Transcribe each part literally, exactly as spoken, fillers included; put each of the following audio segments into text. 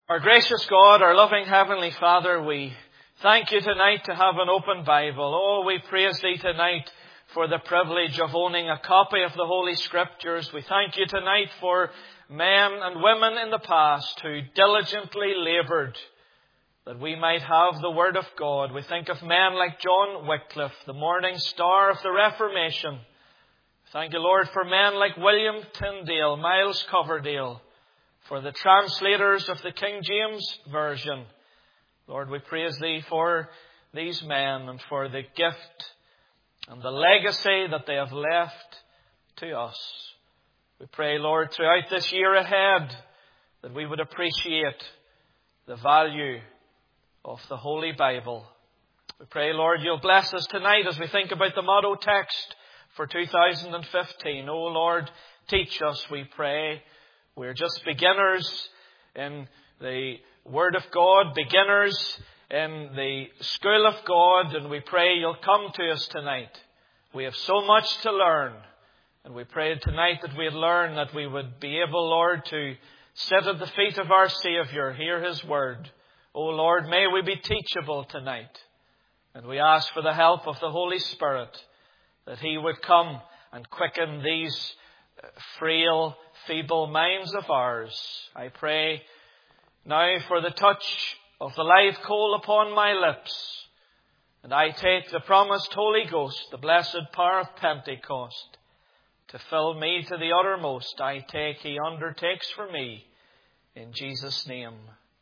Our gracious God, our loving Heavenly Father, we thank you tonight to have an open Bible. Oh, we praise Thee tonight for the privilege of owning a copy of the Holy Scriptures. We thank you tonight for men and women in the past who diligently laboured that we might have the Word of God. We think of men like John Wycliffe, the morning star of the Reformation. Thank you, Lord, for men like William Tyndale, Miles Coverdale, for the translators of the King James Version. Lord, we praise Thee for these men and for the gift and the legacy that they have left to us. We pray, Lord, throughout this year ahead that we would appreciate the value of the Holy Bible. We pray, Lord, You'll bless us tonight as we think about the motto text for two thousand fifteen. Oh, Lord, teach us, we pray. We're just beginners in the Word of God, beginners in the school of God, and we pray You'll come to us tonight. We have so much to learn, and we pray tonight that we'd learn, that we would be able, Lord, to sit at the feet of our Saviour, hear His Word. Oh, Lord, may we be teachable tonight, and we ask for the help of the Holy Spirit, that He would come and quicken these frail, feeble minds of ours. I pray now for the touch of the live coal upon my lips, and I take the promised Holy Ghost, the blessed power of Pentecost, to fill me to the uttermost. I take, He undertakes for me. In Jesus' name,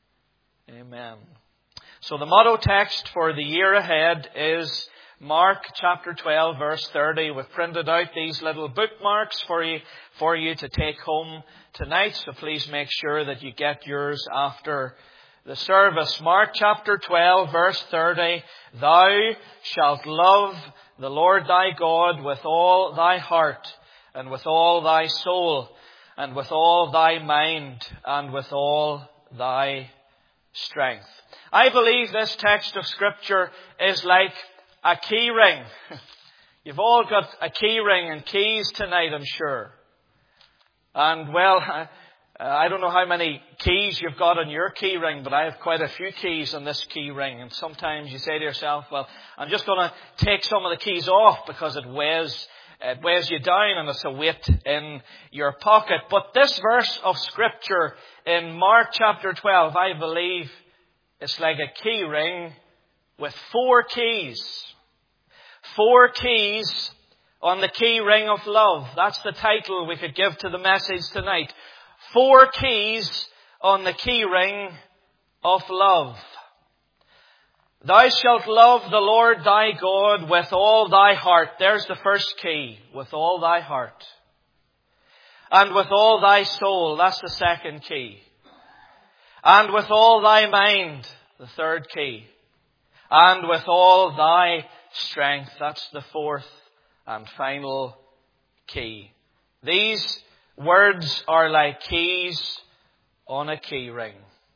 amen. So the motto text for the year ahead is Mark chapter twelve, verse thirty. We've printed out these little bookmarks for you, for you to take home tonight. So please make sure that you get yours after the service. Mark chapter twelve, verse thirty. Thou shalt love the Lord thy God with all thy heart, and with all thy soul, and with all thy mind, and with all thy strength. I believe this text of Scripture is like a key ring. You've all got a key ring and keys tonight, I'm sure. And well, I don't know how many keys you've got on your key ring, but I have quite a few keys on this key ring. And sometimes you say to yourself, well, I'm just going to take some of the keys off because it weighs, it weighs you down and it's a weight in your pocket. But this verse of Scripture in Mark chapter twelve, I believe it's like a key ring with four keys. Four keys on the key ring of love. That's the title we could give to the message tonight. Four keys on the key ring of love. Thou shalt love the Lord thy God with all thy heart. There's the first key. With all thy heart. And with all thy soul. That's the second key. And with all thy mind. The third key. And with all thy strength. That's the fourth and final key. These words are like keys on a key ring.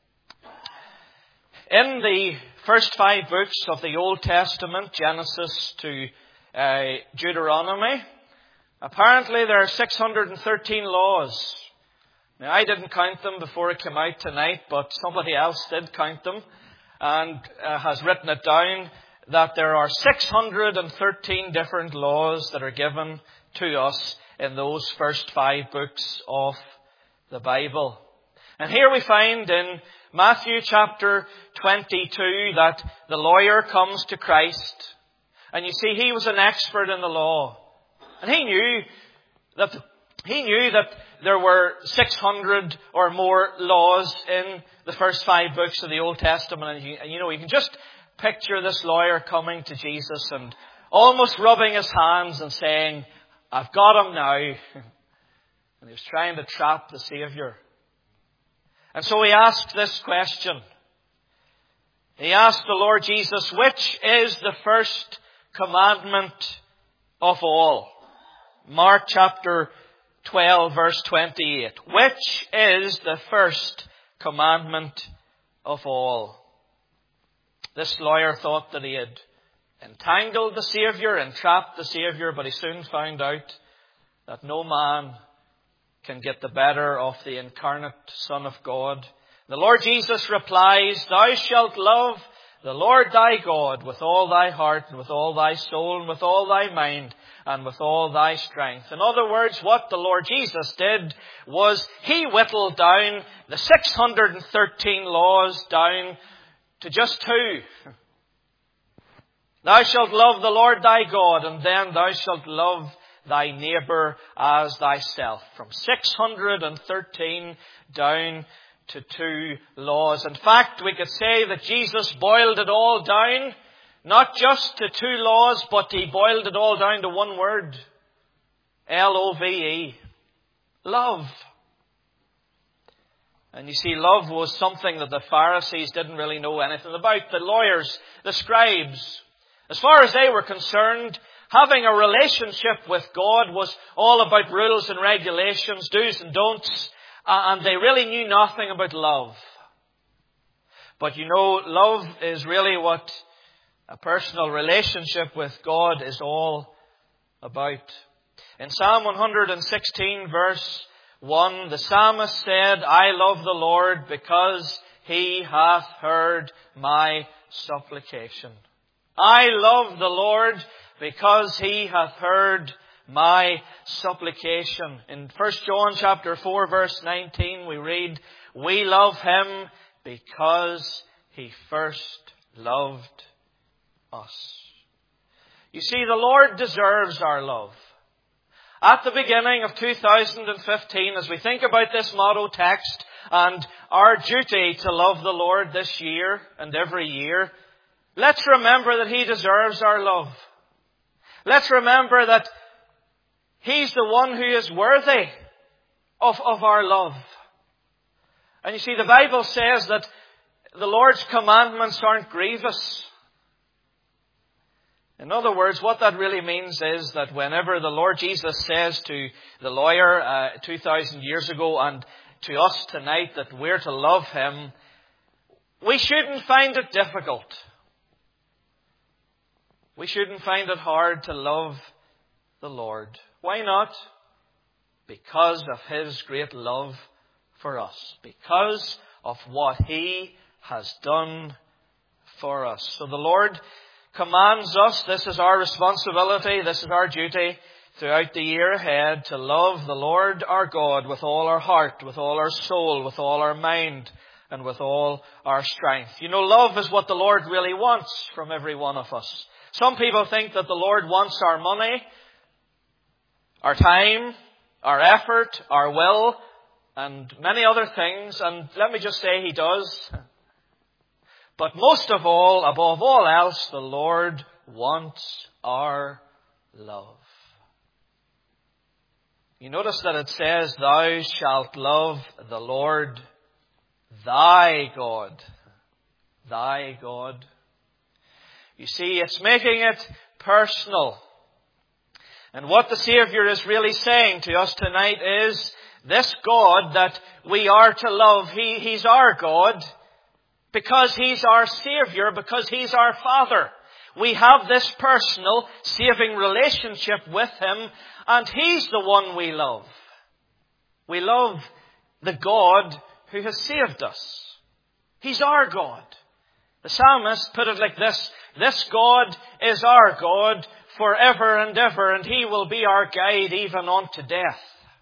In the first five books of the Old Testament, Genesis to uh, Deuteronomy, apparently there are six hundred thirteen laws. Now, I didn't count them before it came out tonight, but somebody else did count them and uh, has written it down, that there are six hundred thirteen different laws that are given to us in those first five books of the Bible. And here we find in Matthew chapter twenty-two that the lawyer comes to Christ. And you see, he was an expert in the law. And he knew that he knew that there were six hundred or more laws in the first five books of the Old Testament. And you, and you know, you can just picture this lawyer coming to Jesus and almost rubbing his hands and saying, I've got him now. And he was trying to trap the Saviour. And so he asked this question. He asked the Lord Jesus, which is the first commandment of all? Mark chapter twelve, verse twenty-eight. Which is the first commandment of all? This lawyer thought that he had entangled the Saviour, entrapped the Saviour, but he soon found out that no man can get the better of the incarnate Son of God. The Lord Jesus replies, "Thou shalt love the Lord thy God with all thy heart and with all thy soul and with all thy mind and with all thy strength." In other words, what the Lord Jesus did was He whittled down the six hundred thirteen laws down to just two. Thou shalt love the Lord thy God, and then thou shalt love thy neighbour as thyself. From six hundred thirteen down to two laws. In fact, we could say that Jesus boiled it all down, not just to two laws, but He boiled it all down to one word. L O V E. Love. And you see, love was something that the Pharisees didn't really know anything about. The lawyers, the scribes, as far as they were concerned, having a relationship with God was all about rules and regulations, do's and don'ts, and they really knew nothing about love. But you know, love is really what a personal relationship with God is all about. In Psalm one sixteen, verse one, the psalmist said, "I love the Lord because He hath heard my supplication." I love the Lord because He hath heard my supplication. In First John chapter four, verse nineteen, we read, "We love Him because He first loved us." You see, the Lord deserves our love. At the beginning of two thousand fifteen, as we think about this motto text and our duty to love the Lord this year and every year, let's remember that He deserves our love. Let's remember that He's the one who is worthy of, of our love. And you see, the Bible says that the Lord's commandments aren't grievous. In other words, what that really means is that whenever the Lord Jesus says to the lawyer uh, two thousand years ago and to us tonight that we're to love Him, we shouldn't find it difficult. We shouldn't find it hard to love the Lord. Why not? Because of His great love for us. Because of what He has done for us. So the Lord commands us, this is our responsibility, this is our duty throughout the year ahead, to love the Lord our God with all our heart, with all our soul, with all our mind, and with all our strength. You know, love is what the Lord really wants from every one of us. Some people think that the Lord wants our money, our time, our effort, our will, and many other things. And let me just say He does. But most of all, above all else, the Lord wants our love. You notice that it says, "Thou shalt love the Lord thy God." Thy God. You see, it's making it personal. And what the Savior is really saying to us tonight is, this God that we are to love, he, He's our God because He's our Savior, because He's our Father. We have this personal, saving relationship with Him, and He's the one we love. We love the God who has saved us. He's our God. The psalmist put it like this, "This God is our God forever and ever, and He will be our guide even unto death."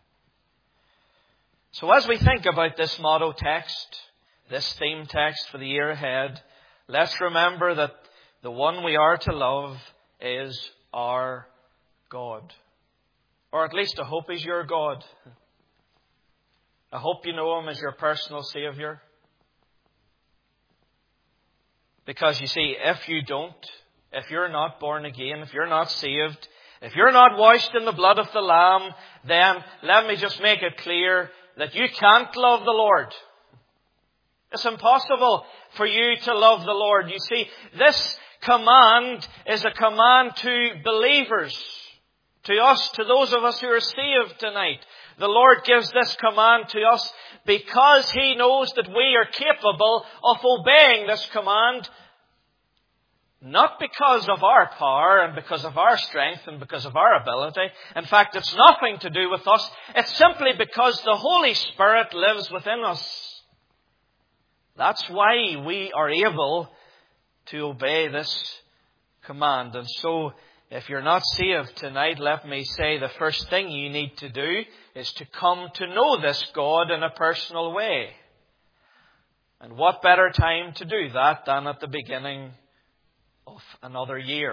So as we think about this motto text, this theme text for the year ahead, let's remember that the one we are to love is our God. Or at least I hope He's your God. I hope you know Him as your personal Savior. Because you see, if you don't, if you're not born again, if you're not saved, if you're not washed in the blood of the Lamb, then let me just make it clear that you can't love the Lord. It's impossible for you to love the Lord. You see, this command is a command to believers, to us, to those of us who are saved tonight. The Lord gives this command to us because He knows that we are capable of obeying this command, not because of our power and because of our strength and because of our ability. In fact, it's nothing to do with us. It's simply because the Holy Spirit lives within us. That's why we are able to obey this command. And so, if you're not saved tonight, let me say the first thing you need to do is to come to know this God in a personal way. And what better time to do that than at the beginning of another year?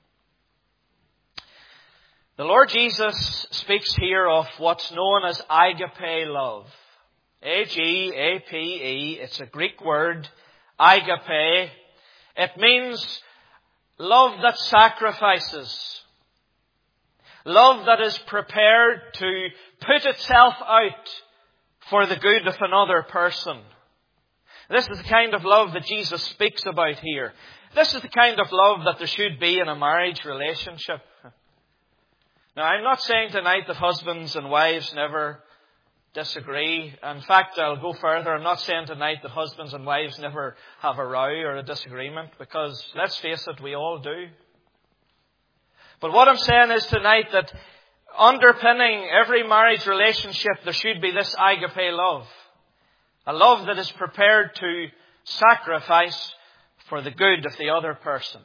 The Lord Jesus speaks here of what's known as agape love. A G A P E. It's a Greek word, agape. It means love that sacrifices. Love that is prepared to put itself out for the good of another person. This is the kind of love that Jesus speaks about here. This is the kind of love that there should be in a marriage relationship. Now, I'm not saying tonight that husbands and wives never disagree. In fact, I'll go further. I'm not saying tonight that husbands and wives never have a row or a disagreement, because, let's face it, we all do. But what I'm saying is tonight that underpinning every marriage relationship, there should be this agape love. A love that is prepared to sacrifice for the good of the other person.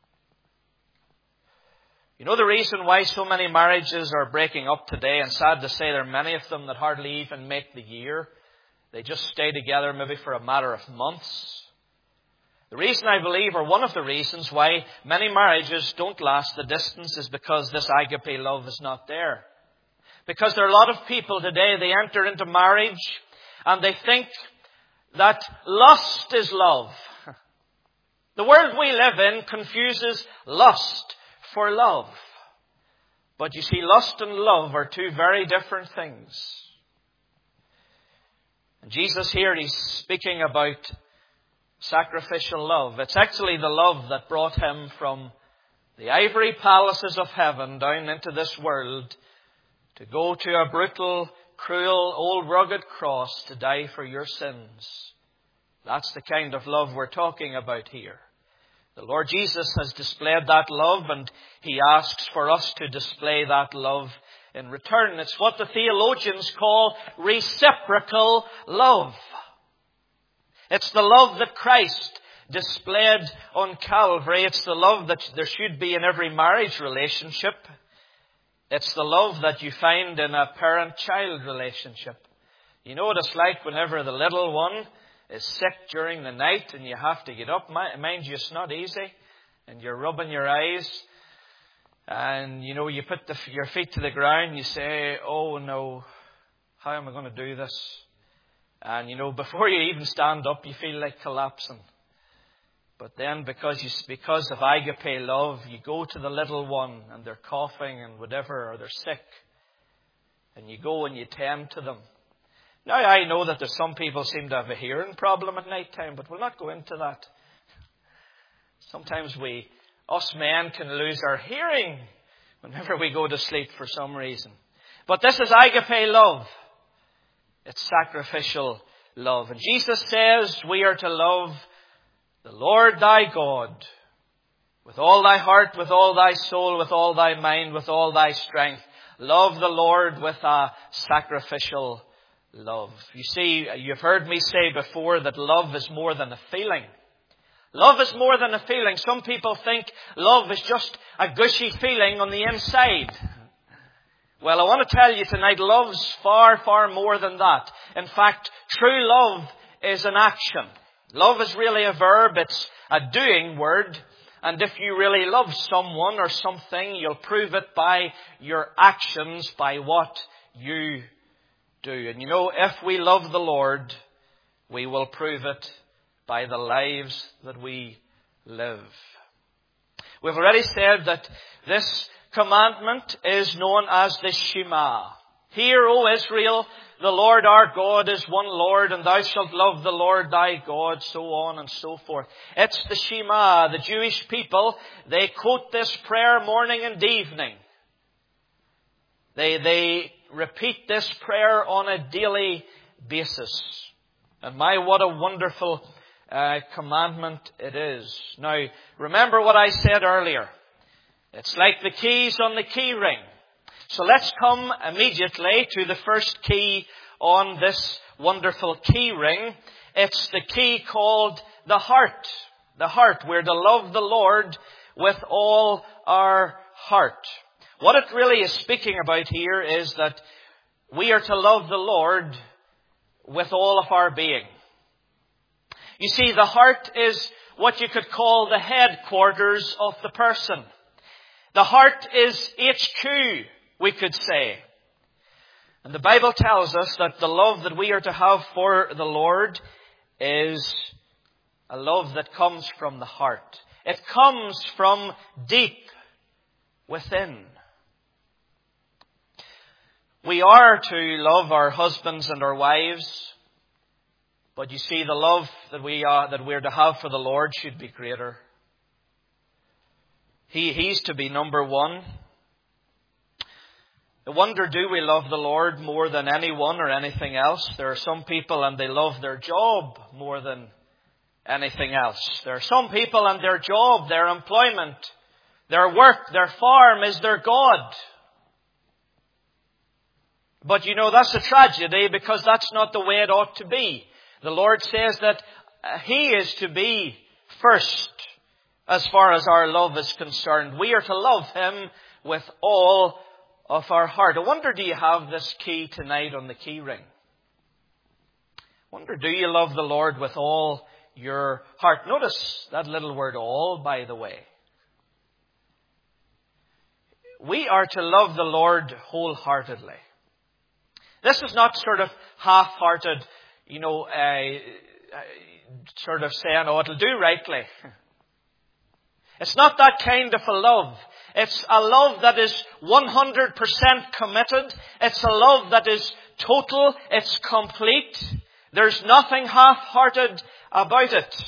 You know the reason why so many marriages are breaking up today, and sad to say there are many of them that hardly even make the year. They just stay together maybe for a matter of months. The reason I believe, or one of the reasons why many marriages don't last the distance, is because this agape love is not there. Because there are a lot of people today, they enter into marriage and they think that lust is love. The world we live in confuses lust for love. But you see, lust and love are two very different things. And Jesus here, he's speaking about sacrificial love. It's actually the love that brought him from the ivory palaces of heaven down into this world to go to a brutal, cruel, old rugged cross to die for your sins. That's the kind of love we're talking about here. The Lord Jesus has displayed that love, and He asks for us to display that love in return. It's what the theologians call reciprocal love. It's the love that Christ displayed on Calvary. It's the love that there should be in every marriage relationship. It's the love that you find in a parent-child relationship. You know what it's like whenever the little one is sick during the night and you have to get up. Mind you, it's not easy. And you're rubbing your eyes. And, you know, you put the, your feet to the ground. You say, oh, no, how am I going to do this? And, you know, before you even stand up, you feel like collapsing. But then because you, because of agape love, you go to the little one and they're coughing and whatever, or they're sick. And you go and you tend to them. Now, I know that there's some people seem to have a hearing problem at night time, but we'll not go into that. Sometimes we, us men, can lose our hearing whenever we go to sleep for some reason. But this is agape love. It's sacrificial love. And Jesus says we are to love the Lord thy God with all thy heart, with all thy soul, with all thy mind, with all thy strength. Love the Lord with a sacrificial love. You see, you've heard me say before that love is more than a feeling. Love is more than a feeling. Some people think love is just a gushy feeling on the inside. Well, I want to tell you tonight, love's far, far more than that. In fact, true love is an action. Love is really a verb. It's a doing word. And if you really love someone or something, you'll prove it by your actions, by what you do. And you know, if we love the Lord, we will prove it by the lives that we live. We've already said that this commandment is known as the Shema. Hear, O Israel, the Lord our God is one Lord, and thou shalt love the Lord thy God, so on and so forth. It's the Shema. The Jewish people, they quote this prayer morning and evening. They, they repeat this prayer on a daily basis. And my, what a wonderful uh, commandment it is. Now, remember what I said earlier. It's like the keys on the key ring. So let's come immediately to the first key on this wonderful key ring. It's the key called the heart. The heart. We're to love the Lord with all our heart. What it really is speaking about here is that we are to love the Lord with all of our being. You see, the heart is what you could call the headquarters of the person. The heart is H Q, we could say. And the Bible tells us that the love that we are to have for the Lord is a love that comes from the heart. It comes from deep within. We are to love our husbands and our wives. But you see, the love that we are, that we're to have for the Lord should be greater. He, he's to be number one. I wonder, do we love the Lord more than anyone or anything else? There are some people and they love their job more than anything else. There are some people and their job, their employment, their work, their farm is their God. But you know, that's a tragedy because that's not the way it ought to be. The Lord says that He is to be first as far as our love is concerned. We are to love Him with all of our heart. I wonder, do you have this key tonight on the key ring? I wonder, do you love the Lord with all your heart? Notice that little word all, by the way. We are to love the Lord wholeheartedly. This is not sort of half-hearted, you know, uh, uh, sort of saying, oh, it'll do rightly. It's not that kind of a love. It's a love that is one hundred percent committed. It's a love that is total. It's complete. There's nothing half-hearted about it.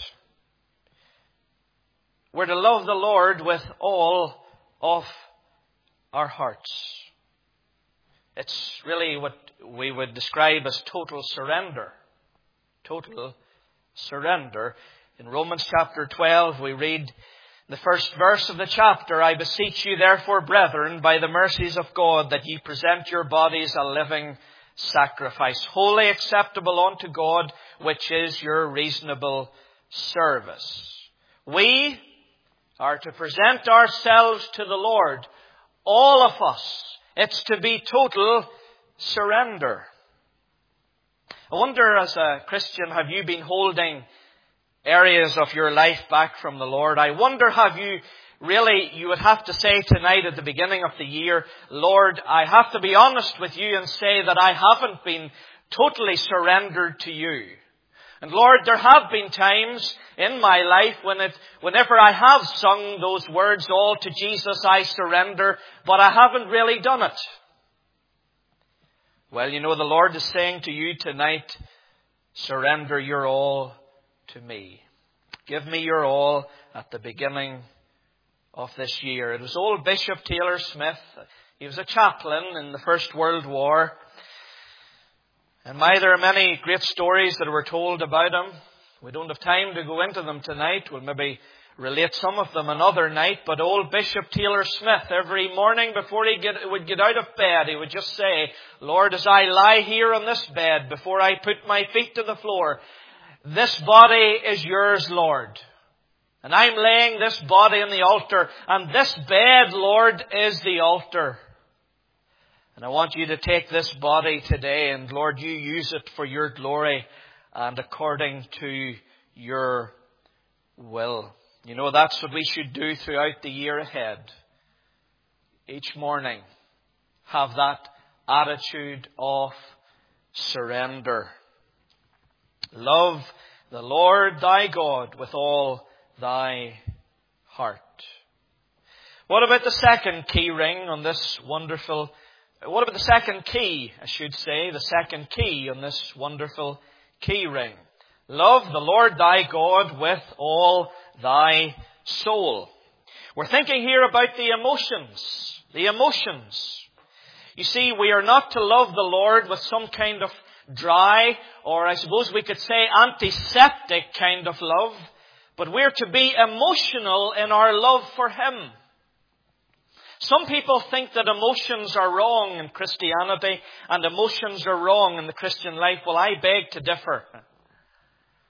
We're to love the Lord with all of our hearts. It's really what we would describe as total surrender. Total surrender. In Romans chapter twelve, we read the first verse of the chapter, I beseech you therefore, brethren, by the mercies of God, that ye present your bodies a living sacrifice, wholly acceptable unto God, which is your reasonable service. We are to present ourselves to the Lord, all of us. It's to be total surrender. I wonder, as a Christian, have you been holding areas of your life back from the Lord? I wonder, have you really, you would have to say tonight at the beginning of the year, Lord, I have to be honest with you and say that I haven't been totally surrendered to you. And Lord, there have been times in my life when it, whenever I have sung those words, all to Jesus I surrender, but I haven't really done it. Well, you know, the Lord is saying to you tonight, surrender your all to me. Give me your all at the beginning of this year. It was old Bishop Taylor Smith. He was a chaplain in the First World War. And my, there are many great stories that were told about him. We don't have time to go into them tonight. We'll maybe relate some of them another night. But old Bishop Taylor Smith, every morning before he get, would get out of bed, he would just say, Lord, as I lie here on this bed, before I put my feet to the floor, this body is yours, Lord. And I'm laying this body on the altar. And this bed, Lord, is the altar. And I want you to take this body today and, Lord, you use it for your glory and according to your will. You know, that's what we should do throughout the year ahead. Each morning, have that attitude of surrender. Love the Lord thy God with all thy heart. What about the second key ring on this wonderful What about the second key, I should say, the second key on this wonderful key ring? Love the Lord thy God with all thy soul. We're thinking here about the emotions. The emotions. You see, we are not to love the Lord with some kind of dry, or I suppose we could say antiseptic kind of love, but we're to be emotional in our love for Him. Some people think that emotions are wrong in Christianity and emotions are wrong in the Christian life. Well, I beg to differ.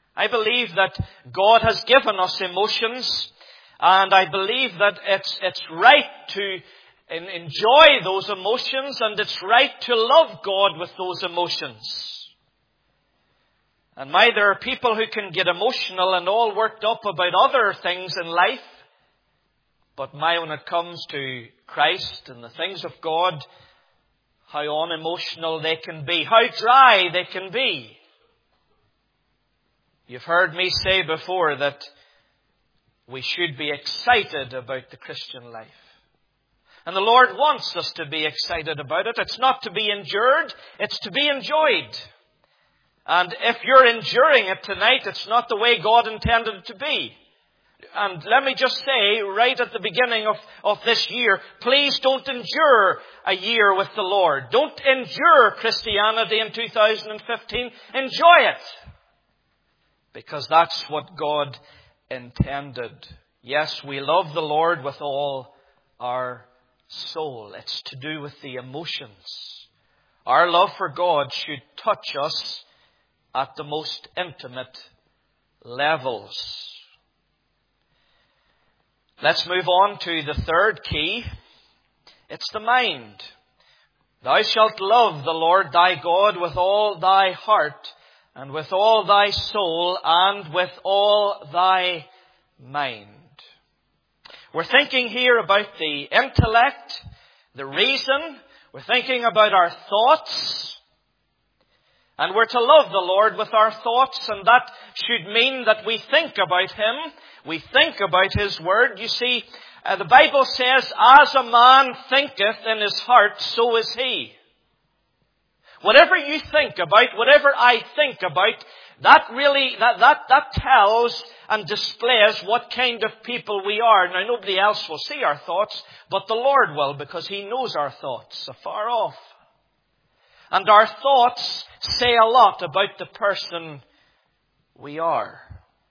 I believe that God has given us emotions, and I believe that it's, it's right to enjoy those emotions, and it's right to love God with those emotions. And my, there are people who can get emotional and all worked up about other things in life. But my, when it comes to Christ and the things of God, how unemotional they can be, how dry they can be. You've heard me say before that we should be excited about the Christian life. And the Lord wants us to be excited about it. It's not to be endured, it's to be enjoyed. And if you're enduring it tonight, it's not the way God intended it to be. And let me just say, right at the beginning of, of this year, please don't endure a year with the Lord. Don't endure Christianity in two thousand fifteen. Enjoy it. Because that's what God intended. Yes, we love the Lord with all our soul. It's to do with the emotions. Our love for God should touch us at the most intimate levels. Let's move on to the third key. It's the mind. Thou shalt love the Lord thy God with all thy heart, and with all thy soul, and with all thy mind. We're thinking here about the intellect, the reason. We're thinking about our thoughts. And we're to love the Lord with our thoughts, and that should mean that we think about Him. We think about His Word. You see, uh, the Bible says, as a man thinketh in his heart, so is he. Whatever you think about, whatever I think about, that really, that, that, that tells and displays what kind of people we are. Now, nobody else will see our thoughts, but the Lord will, because He knows our thoughts afar off. And our thoughts say a lot about the person we are.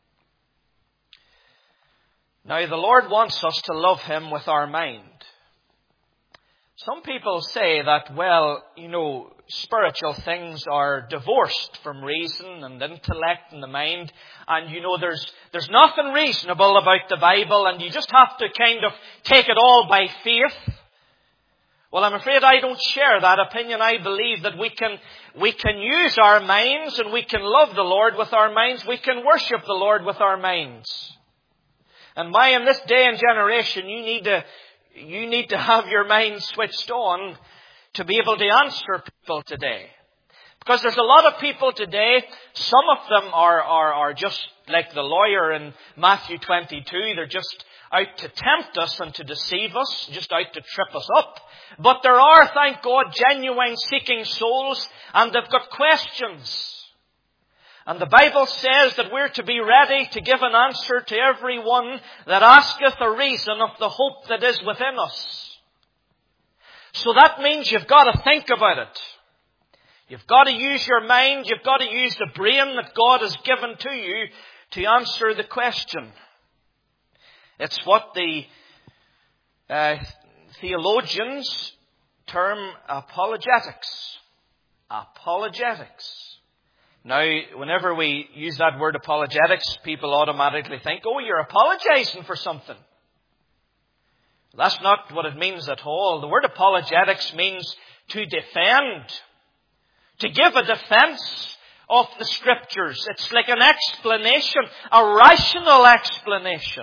Now, the Lord wants us to love Him with our mind. Some people say that, well, you know, spiritual things are divorced from reason and intellect and the mind. And, you know, there's there's nothing reasonable about the Bible, and you just have to kind of take it all by faith. Well, I'm afraid I don't share that opinion. I believe that we can we can use our minds, and we can love the Lord with our minds. We can worship the Lord with our minds. And my, in this day and generation, you need to you need to have your mind switched on to be able to answer people today. Because there's a lot of people today, some of them are, are, are just like the lawyer in Matthew twenty-two. They're just out to tempt us and to deceive us, just out to trip us up. But there are, thank God, genuine seeking souls, and they've got questions. And the Bible says that we're to be ready to give an answer to every one that asketh a reason of the hope that is within us. So that means you've got to think about it. You've got to use your mind. You've got to use the brain that God has given to you to answer the question. It's what the uh, theologians term apologetics. Apologetics. Now, whenever we use that word apologetics, people automatically think, oh, you're apologizing for something. That's not what it means at all. The word apologetics means to defend, to give a defense of the Scriptures. It's like an explanation, a rational explanation.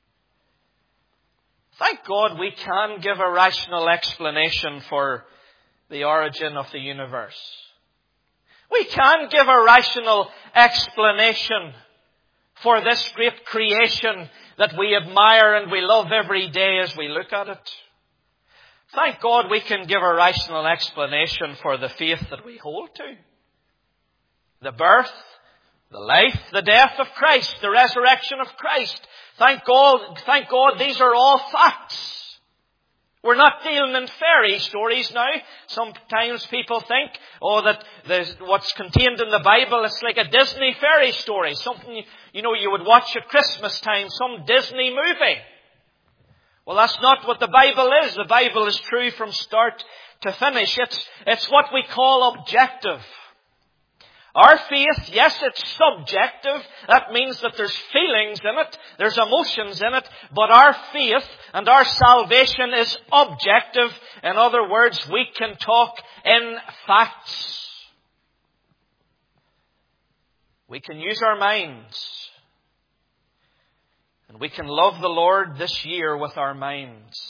Thank God we can give a rational explanation for the origin of the universe. We can give a rational explanation for this great creation that we admire and we love every day as we look at it. Thank God we can give a rational explanation for the faith that we hold to. The birth, the life, the death of Christ, the resurrection of Christ. Thank God, thank God these are all facts. We're not dealing in fairy stories now. Sometimes people think, oh, that there's, what's contained in the Bible is like a Disney fairy story. Something, you know, you would watch at Christmas time, some Disney movie. Well, that's not what the Bible is. The Bible is true from start to finish. It's, it's what we call objective. Our faith, yes, it's subjective. That means that there's feelings in it, there's emotions in it, but our faith and our salvation is objective. In other words, we can talk in facts. We can use our minds. And we can love the Lord this year with our minds.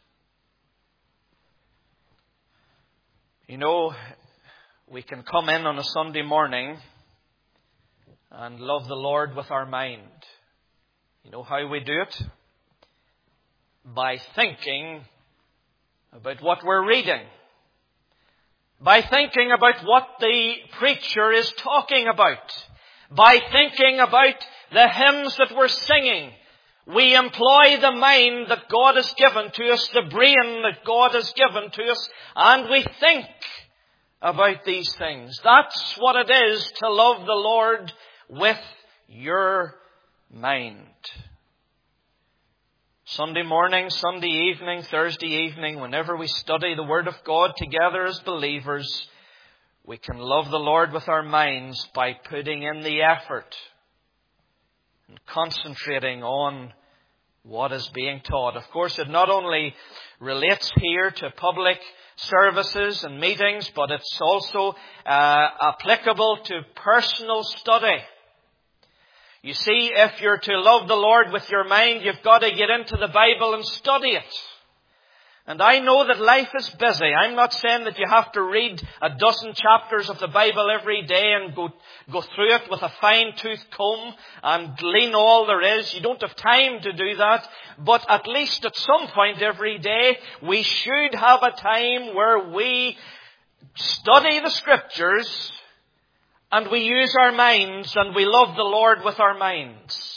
You know, we can come in on a Sunday morning and love the Lord with our mind. You know how we do it? By thinking about what we're reading. By thinking about what the preacher is talking about. By thinking about the hymns that we're singing. We employ the mind that God has given to us, the brain that God has given to us, and we think about these things. That's what it is to love the Lord with your mind. Sunday morning, Sunday evening, Thursday evening, whenever we study the Word of God together as believers, we can love the Lord with our minds by putting in the effort and concentrating on what is being taught. Of course, it not only relates here to public services and meetings, but it's also uh, applicable to personal study. You see, if you're to love the Lord with your mind, you've got to get into the Bible and study it. And I know that life is busy. I'm not saying that you have to read a dozen chapters of the Bible every day and go, go through it with a fine-tooth comb and glean all there is. You don't have time to do that. But at least at some point every day, we should have a time where we study the Scriptures and we use our minds and we love the Lord with our minds.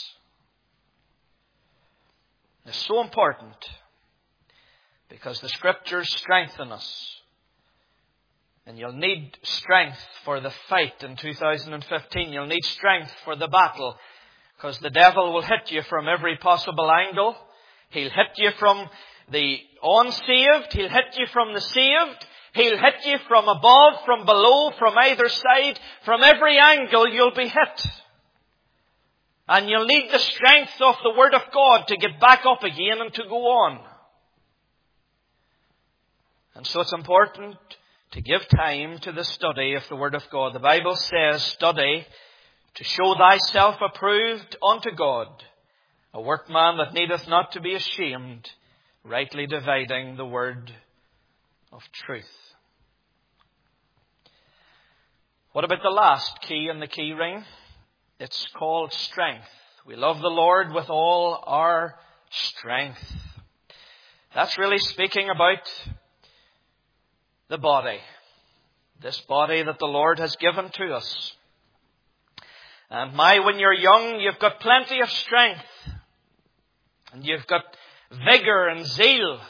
It's so important. Because the Scriptures strengthen us. And you'll need strength for the fight in two thousand fifteen. You'll need strength for the battle. Because the devil will hit you from every possible angle. He'll hit you from the unsaved. He'll hit you from the saved. He'll hit you from above, from below, from either side. From every angle you'll be hit. And you'll need the strength of the Word of God to get back up again and to go on. And so it's important to give time to the study of the Word of God. The Bible says, study to show thyself approved unto God, a workman that needeth not to be ashamed, rightly dividing the word of truth. What about the last key in the key ring? It's called strength. We love the Lord with all our strength. That's really speaking about the body. This body that the Lord has given to us. And my, when you're young, you've got plenty of strength. And you've got vigor and zeal.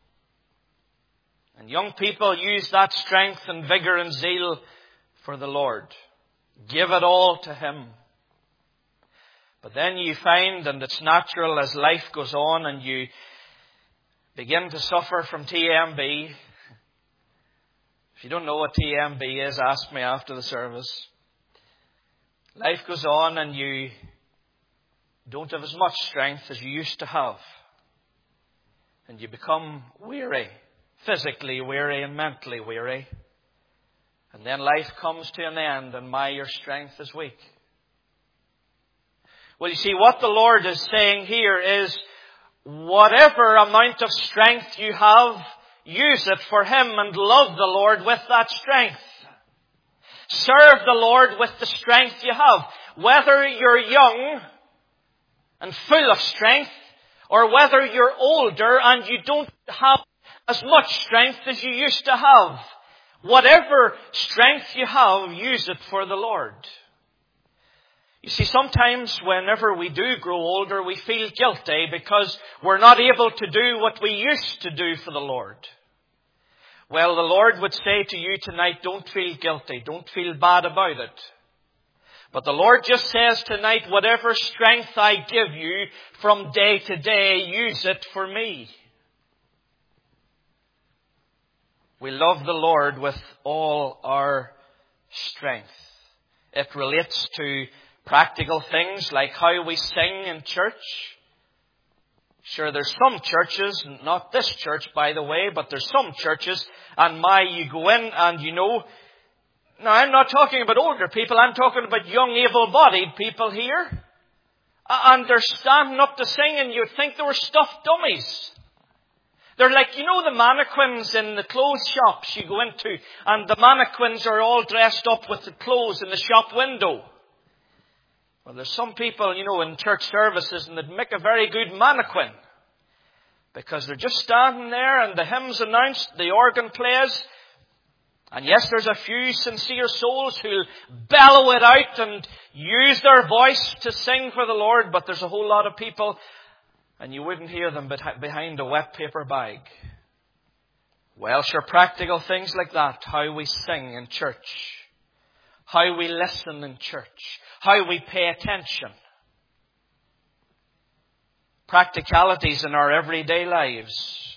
And young people use that strength and vigor and zeal for the Lord. Give it all to Him. But then you find, and it's natural as life goes on and you begin to suffer from T M B. If you don't know what T M B is, ask me after the service. Life goes on and you don't have as much strength as you used to have. And you become weary, physically weary and mentally weary. And then life comes to an end and my, your strength is weak. Well, you see, what the Lord is saying here is, whatever amount of strength you have, use it for Him and love the Lord with that strength. Serve the Lord with the strength you have. Whether you're young and full of strength, or whether you're older and you don't have as much strength as you used to have. Whatever strength you have, use it for the Lord. You see, sometimes whenever we do grow older, we feel guilty because we're not able to do what we used to do for the Lord. Well, the Lord would say to you tonight, don't feel guilty. Don't feel bad about it. But the Lord just says tonight, whatever strength I give you from day to day, use it for me. We love the Lord with all our strength. It relates to practical things like how we sing in church. Sure, there's some churches, not this church by the way, but there's some churches, and my, you go in and you know, now I'm not talking about older people, I'm talking about young able-bodied people here. And they're standing up to sing and you'd think they were stuffed dummies. They're like, you know the mannequins in the clothes shops you go into, and the mannequins are all dressed up with the clothes in the shop window. Well, there's some people, you know, in church services and they'd make a very good mannequin. Because they're just standing there and the hymn's announced, the organ plays. And yes, there's a few sincere souls who'll bellow it out and use their voice to sing for the Lord. But there's a whole lot of people, and you wouldn't hear them behind a wet paper bag. Well, sure, practical things like that. How we sing in church. How we listen in church. How we pay attention. Practicalities in our everyday lives.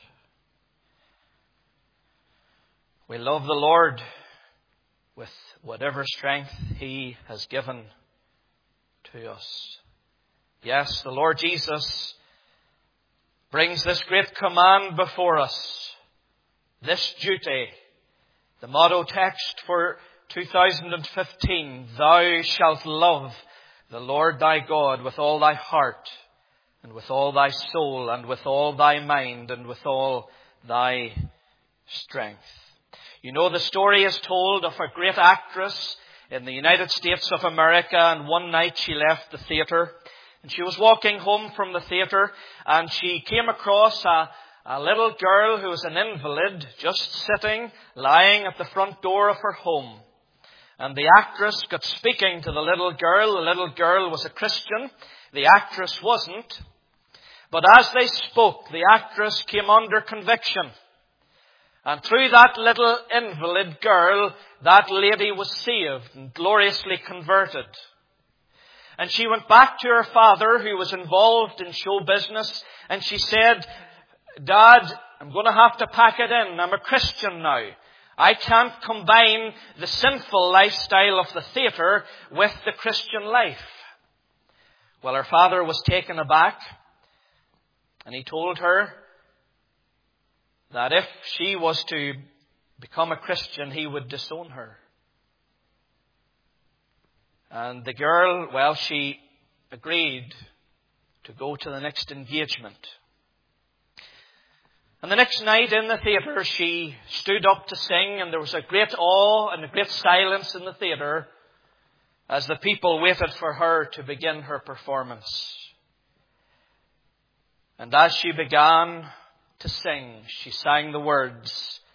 We love the Lord with whatever strength He has given to us. Yes, the Lord Jesus brings this great command before us. This duty. The motto text for two thousand fifteen. Thou shalt love the Lord thy God with all thy heart, and with all thy soul, and with all thy mind, and with all thy strength. You know, the story is told of a great actress in the United States of America, and one night she left the theatre, and she was walking home from the theatre, and she came across a, a little girl who was an invalid, just sitting, lying at the front door of her home. And the actress got speaking to the little girl. The little girl was a Christian. The actress wasn't. But as they spoke, the actress came under conviction. And through that little invalid girl, that lady was saved and gloriously converted. And she went back to her father, who was involved in show business, and she said, Dad, I'm going to have to pack it in. I'm a Christian now. I can't combine the sinful lifestyle of the theatre with the Christian life. Well, her father was taken aback, and he told her that if she was to become a Christian, he would disown her. And the girl, well, she agreed to go to the next engagement. And the next night in the theatre, she stood up to sing, and there was a great awe and a great silence in the theatre as the people waited for her to begin her performance. And as she began to sing, she sang the words,